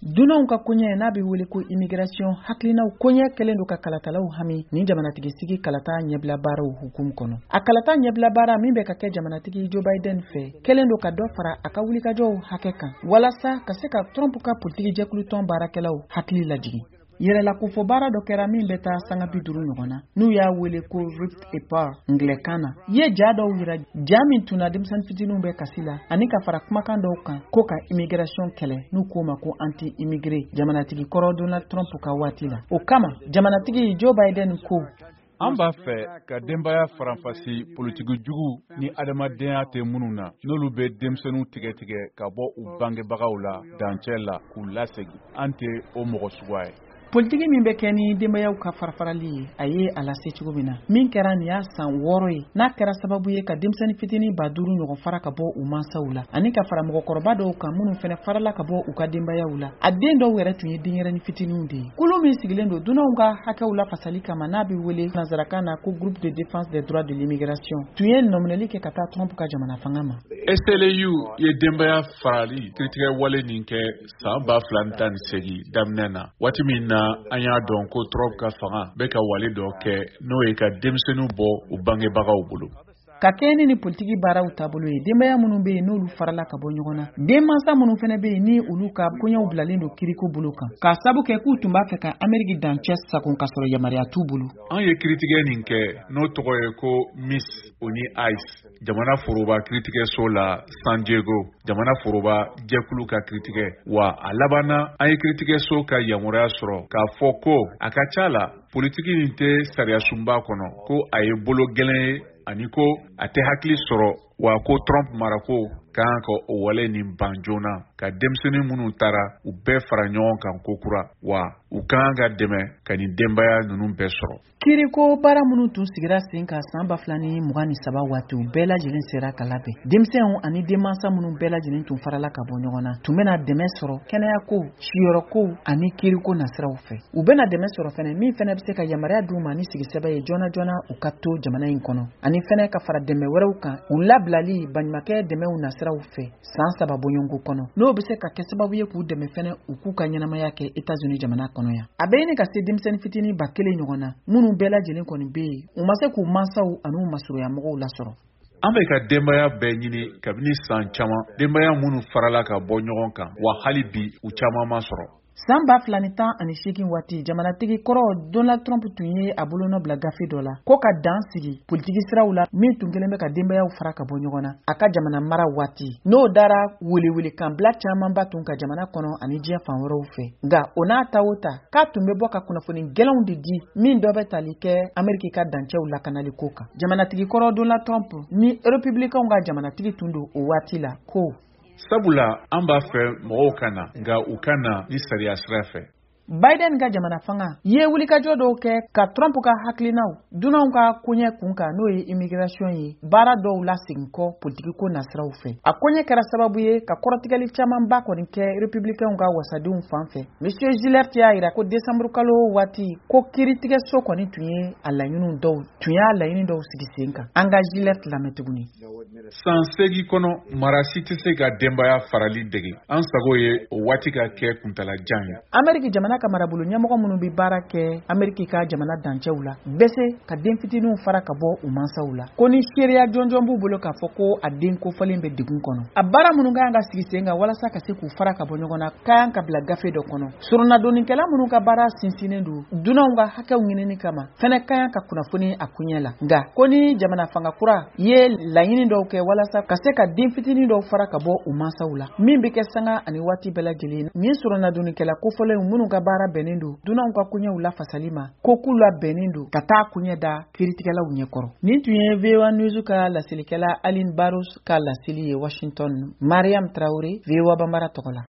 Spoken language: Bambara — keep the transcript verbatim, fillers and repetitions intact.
Dunanw ka koɲɛ n'a bɛ wele ko immigration hakilinaw koɲɛ kɛlen don ka kalatalaw hami ni jamanatigi sigi kalata ɲɛbila baaraw hukumu kɔnɔ. A kalata ɲɛbila baara min bɛ ka kɛ jamanatigi Joe Biden fɛ kɛlen don ka dɔ fara a ka wulikajɔw hakɛ kan walasa ka se ka Trump ka politiki jɛkulu tɔn baarakɛlaw hakili lajigi. Yɛrɛla ko fɔ baara dɔ kɛra min bɛ taa sanga bi duuru ɲɔgɔn na n'u y'a wele ko ripped apart Anglɛkan na. Ye ja dɔw yira ja min tunna denmisɛnnin fitininw bɛ kasi la ani ka fara kumakan dɔw kan ko ka immigration kɛlɛ n'u k'o ma ko anti-immigré jamanatigi kɔrɔ Donald Trump ka waati la. O kama jamanatigi Joe Biden ko an b'a fɛ ka denbaya faranfasi politiki jugu ni adamadenya tɛ minnu na n'olu bɛ denmisɛnninw tigɛ tigɛ ka bɔ u bangebagaw la dancɛ la k'u lasegi an tɛ o mɔgɔ suguya ye. Politiki min bɛ kɛ ni denbayaw ka farafarali ye a ye a lase cogo min na min kɛra nin y'a san wɔɔrɔ ye n'a kɛra sababu ye ka denmisɛnnin fitinin ba duuru ɲɔgɔn fara ka bɔ u mansaw la ani ka fara mɔgɔkɔrɔba dɔw kan minnu fɛnɛ farala ka bɔ u ka denbayaw la a den dɔw yɛrɛ tun ye denyɛrɛnin fitininw de ye. Kulu min sigilen don dunanw ka hakɛw la fasali kama n'a bɛ wele nanzarakan na ko groupe de défense des droits de l'immigration tun ye nɔminɛli kɛ ka taa Trump ka jamana fanga ma. S L U ye denbaya farali kiritigɛ wale nin kɛ san ba fila ni tan ni segin daminɛ na waati min na an y'a dɔn ko Trump ka fanga bɛ ka wale dɔ kɛ n'o ye ka denmisɛnninw bɔ u bangebagaw bolo. Ka kɛ ni ni politiki baaraw taabolo ye denbaya minnu bɛ yen n'olu farala ka bɔ ɲɔgɔn na denmansa minnu fana bɛ yen ni olu ka koɲɛw bilalen don kiriko bolo kan k'a sabu kɛ k'u tun b'a fɛ ka Ameriki dancɛ sagon ka sɔrɔ yamaruya t'u bolo. An ye kiritigɛ nin kɛ n'o tɔgɔ ye ko Miss Oni Ice jamana foroba kiritigɛso la San Diego jamana foroba jɛkulu ka kiritigɛ wa a labanna an ye kiritigɛso ka yamaruya sɔrɔ k'a fɔ ko a ka ca la politiki nin tɛ sariya sunba kɔnɔ ko a ye bolo gɛlɛn ye ani ko a tɛ hakili sɔrɔ wa ko Trump marako kan ka o wale nin ban joona ka denmisɛnnin minnu taara u bɛɛ fara ɲɔgɔn kan ko kura wa u kan ka dɛmɛ ka nin denbaya ninnu bɛɛ sɔrɔ. Kiriko baara minnu tun sigira sen ka san ba fila ni mugan ni saba waati u bɛɛ lajɛlen sera ka labɛn. Denmisɛnw ani denmansa minnu bɛɛ lajɛlen tun farala ka bɔ ɲɔgɔn na tun bɛna dɛmɛ sɔrɔ kɛnɛya ko siyɔrɔ ko ani kiriko nasiraw fɛ. U bɛna dɛmɛ sɔrɔ fɛnɛ min fɛnɛ bɛ se ka yamaruya d'u ma ni sigisɛbɛ ye joona joona u ka to jamana in kɔnɔ ani fɛnɛ ka fara dɛmɛ wɛrɛw kan u labilali baɲumankɛ dɛmɛw nasiraw fɛ san saba bɔɲɔgɔnko kɔnɔ n'o bɛ se ka kɛ sababu ye k'u dɛmɛ fɛnɛ u k'u ka ɲɛnamaya kɛ États-Unis jamana kɔnɔ yan. A bɛ ɲini ka se denmisɛnnin fitinin ba kelen ɲɔgɔn na minnu bɛɛ lajɛlen kɔni bɛ yen u ma se k'u mansaw ani u masuruya mɔgɔw lasɔrɔ. An bɛ ka denbaya bɛɛ ɲini kabini san caman denbaya minnu farala ka bɔ ɲɔgɔn kan wa hali bi u caman ma sɔrɔ. San ba fila ni tan ani seegin waati jamanatigi kɔrɔ Donald Trump tun ye a bolonɔ bila gafe dɔ la ko ka dan sigi politiki siraw la min tun kelen bɛ ka denbayaw fara ka bɔ ɲɔgɔn na a ka jamana mara waati n'o dara welewelekan bila camanba tun ka jamana kɔnɔ ani diɲɛ fan wɛrɛw fɛ nka o n'a ta o ta k'a tun bɛ bɔ ka kunnafoni gɛlɛnw de di min dɔ bɛ tali kɛ Ameriki ka dancɛw lakanali ko kan. Jamanatigi kɔrɔ Donald Trump ni républicainw ka jamanatigi tun don o waati la ko sabula an b'a fɛ mɔgɔw ka na nka u ka na ni sariya sira fɛ. Biden ka jamana fanga ye wulikajɔ dɔw kɛ ka Trump ka hakilinaw dunanw ka koɲɛ kun kan n'o ye immigration ye baara dɔw la segin kɔ politiki ko nasiraw fɛ. A koɲɛ kɛra sababu ye ka kɔrɔtigɛli caman ba kɔni kɛ républicainw ka wasadenw fan fɛ. Monsieur Gillette y'a yira ko décembre kalo waati ko kiritigɛso kɔni tun ye a laɲiniw dɔw tun y'a laɲini dɔw sigi sen kan. An ka Gillette lamɛn tuguni. San segi kɔnɔ mara si tɛ se ka denbaya farali dege an sago ye o waati ka kɛ kuntalajan ye. Ameriki jamana ka marabolo ɲɛmɔgɔ minnu bɛ baara kɛ Ameriki ka jamana dancɛw la bɛ se ka den fitininw fara ka bɔ u mansaw la ko ni seereya jɔnjɔn b'u bolo k'a fɔ ko a den kofɔlen bɛ degun kɔnɔ. A baara minnu kan ka sigi sen kan walasa ka se k'u fara ka bɔ ɲɔgɔn na kan ka bila gafe dɔ kɔnɔ. Surunadonnikɛla minnu ka baara sinsinnen don dunanw ka hakɛw ɲinini kama fɛnɛ kan ka kunnafoni a kuɲɛ la nka ko ni jamana fanga kura ye laɲini dɔw kɛ walasa ka se ka den fitinin dɔw fara ka bɔ u mansaw la min bɛ kɛ sanga ani waati bɛɛ lajɛlen nin surunadonnikɛla kofɔlenw minnu ka baara bɛnnen don dunanw ka koɲɛw la fasali ma ko k'u la bɛnnen don ka taa koɲɛ da kiritigɛlaw ɲɛkɔrɔ. Nin tun ye V O A News ka lasilikɛla Aline Barros ka lasili ye Washington. Mariam Traoré, V O A Bambara tɔgɔ la.